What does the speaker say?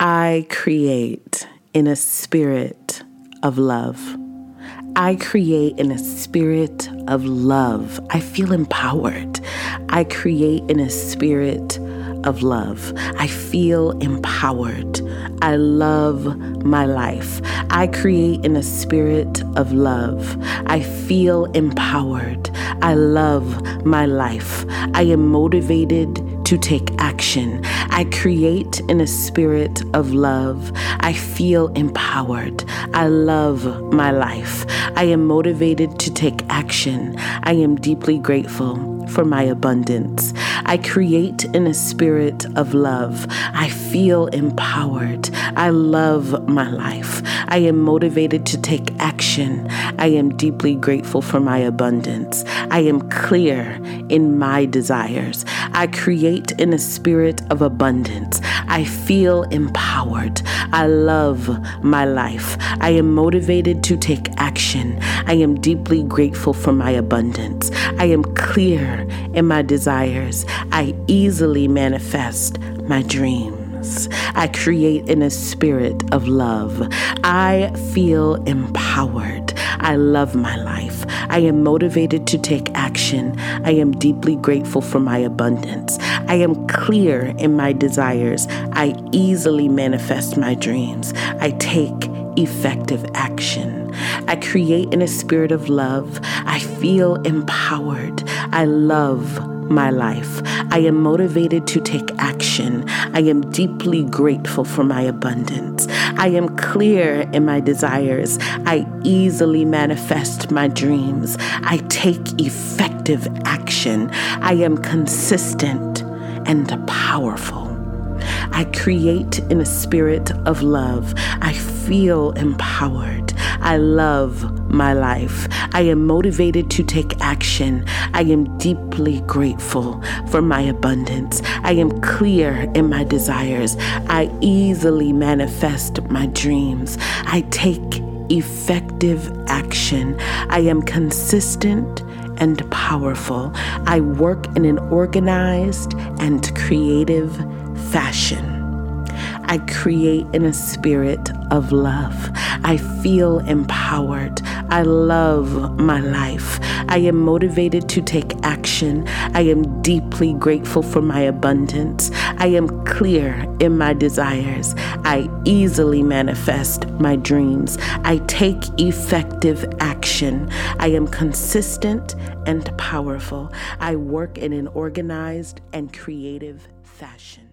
I create in a spirit of love. I create in a spirit of love. I feel empowered. I create in a spirit of love. I feel empowered. I love my life. I create in a spirit of love. I feel empowered. I love my life. I am motivated to take action. I create in a spirit of love. I feel empowered. I love my life. I am motivated to take action. I am deeply grateful for my abundance. I create in a spirit of love. I feel empowered. I love my life. I am motivated to take action. I am deeply grateful for my abundance. I am clear in my desires. I create in a spirit of abundance. I feel empowered. I love my life. I am motivated to take action. I am deeply grateful for my abundance. I am clear in my desires. I easily manifest my dreams. I create in a spirit of love. I feel empowered. I love my life. I am motivated to take action. I am deeply grateful for my abundance. I am clear in my desires. I easily manifest my dreams. I take effective action. I create in a spirit of love. I feel empowered. I love my life. I am motivated to take action. I am deeply grateful for my abundance. I am clear in my desires. I easily manifest my dreams. I take effective action. I am consistent and powerful. I create in a spirit of love. I feel empowered. I love my life. I am motivated to take action. I am deeply grateful for my abundance. I am clear in my desires. I easily manifest my dreams. I take effective action. I am consistent and powerful. I work in an organized and creative fashion. I create in a spirit of love. I feel empowered. I love my life. I am motivated to take action. I am deeply grateful for my abundance. I am clear in my desires. I easily manifest my dreams. I take effective action. I am consistent and powerful. I work in an organized and creative fashion.